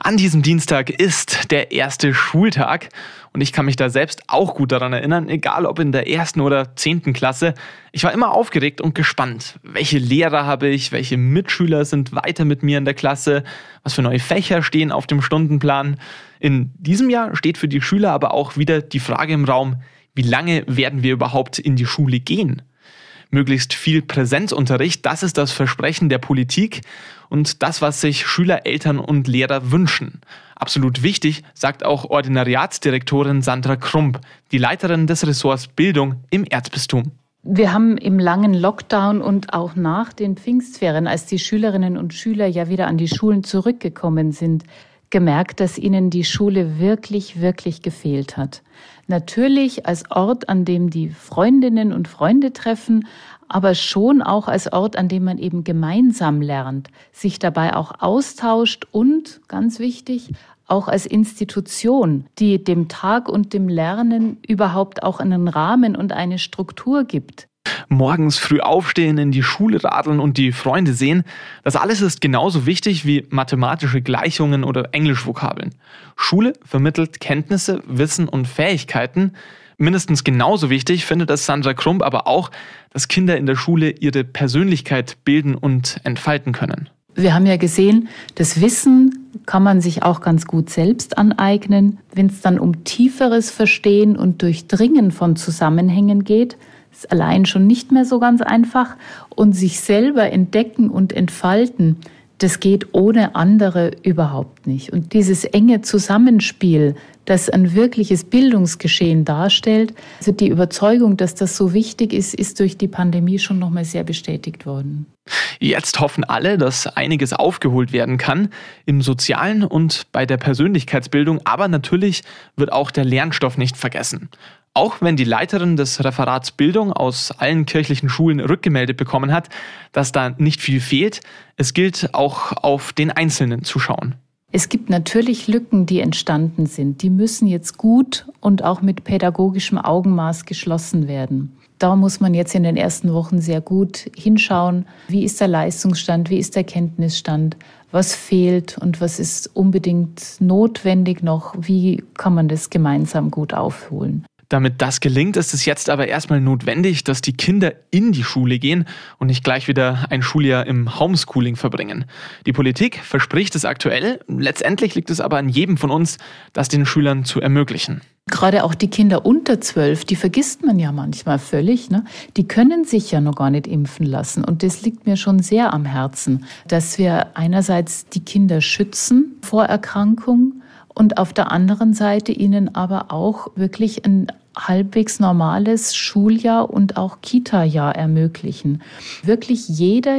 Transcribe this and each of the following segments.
An diesem Dienstag ist der erste Schultag und ich kann mich da selbst auch gut daran erinnern, egal ob in der 1. oder 10. Klasse. Ich war immer aufgeregt und gespannt. Welche Lehrer habe ich, welche Mitschüler sind weiter mit mir in der Klasse, was für neue Fächer stehen auf dem Stundenplan. In diesem Jahr steht für die Schüler aber auch wieder die Frage im Raum, wie lange werden wir überhaupt in die Schule gehen? Möglichst viel Präsenzunterricht, das ist das Versprechen der Politik und das, was sich Schüler, Eltern und Lehrer wünschen. Absolut wichtig, sagt auch Ordinariatsdirektorin Sandra Krump, die Leiterin des Ressorts Bildung im Erzbistum. Wir haben im langen Lockdown und auch nach den Pfingstferien, als die Schülerinnen und Schüler ja wieder an die Schulen zurückgekommen sind, gemerkt, dass ihnen die Schule wirklich, wirklich gefehlt hat. Natürlich als Ort, an dem die Freundinnen und Freunde treffen, aber schon auch als Ort, an dem man eben gemeinsam lernt, sich dabei auch austauscht und, ganz wichtig, auch als Institution, die dem Tag und dem Lernen überhaupt auch einen Rahmen und eine Struktur gibt. Morgens früh aufstehen, in die Schule radeln und die Freunde sehen, das alles ist genauso wichtig wie mathematische Gleichungen oder Englischvokabeln. Schule vermittelt Kenntnisse, Wissen und Fähigkeiten. Mindestens genauso wichtig findet es Sandra Krump aber auch, dass Kinder in der Schule ihre Persönlichkeit bilden und entfalten können. Wir haben ja gesehen, das Wissen kann man sich auch ganz gut selbst aneignen. Wenn es dann um tieferes Verstehen und Durchdringen von Zusammenhängen geht, ist allein schon nicht mehr so ganz einfach. Und sich selber entdecken und entfalten, das geht ohne andere überhaupt nicht. Und dieses enge Zusammenspiel, das ein wirkliches Bildungsgeschehen darstellt, also die Überzeugung, dass das so wichtig ist, ist durch die Pandemie schon noch mal sehr bestätigt worden. Jetzt hoffen alle, dass einiges aufgeholt werden kann im Sozialen und bei der Persönlichkeitsbildung, aber natürlich wird auch der Lernstoff nicht vergessen. Auch wenn die Leiterin des Referats Bildung aus allen kirchlichen Schulen rückgemeldet bekommen hat, dass da nicht viel fehlt, es gilt auch auf den Einzelnen zu schauen. Es gibt natürlich Lücken, die entstanden sind. Die müssen jetzt gut und auch mit pädagogischem Augenmaß geschlossen werden. Da muss man jetzt in den ersten Wochen sehr gut hinschauen, wie ist der Leistungsstand, wie ist der Kenntnisstand, was fehlt und was ist unbedingt notwendig noch, wie kann man das gemeinsam gut aufholen. Damit das gelingt, ist es jetzt aber erstmal notwendig, dass die Kinder in die Schule gehen und nicht gleich wieder ein Schuljahr im Homeschooling verbringen. Die Politik verspricht es aktuell, letztendlich liegt es aber an jedem von uns, das den Schülern zu ermöglichen. Gerade auch die Kinder unter 12, die vergisst man ja manchmal völlig, ne? Die können sich ja noch gar nicht impfen lassen. Und das liegt mir schon sehr am Herzen, dass wir einerseits die Kinder schützen vor Erkrankung und auf der anderen Seite ihnen aber auch wirklich ein halbwegs normales Schuljahr und auch Kita-Jahr ermöglichen. Wirklich jeder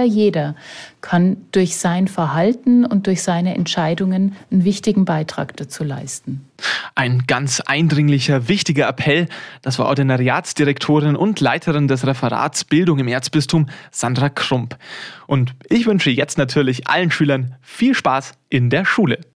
kann durch sein Verhalten und durch seine Entscheidungen einen wichtigen Beitrag dazu leisten. Ein ganz eindringlicher, wichtiger Appell, das war Ordinariatsdirektorin und Leiterin des Referats Bildung im Erzbistum Sandra Krump. Und ich wünsche jetzt natürlich allen Schülern viel Spaß in der Schule.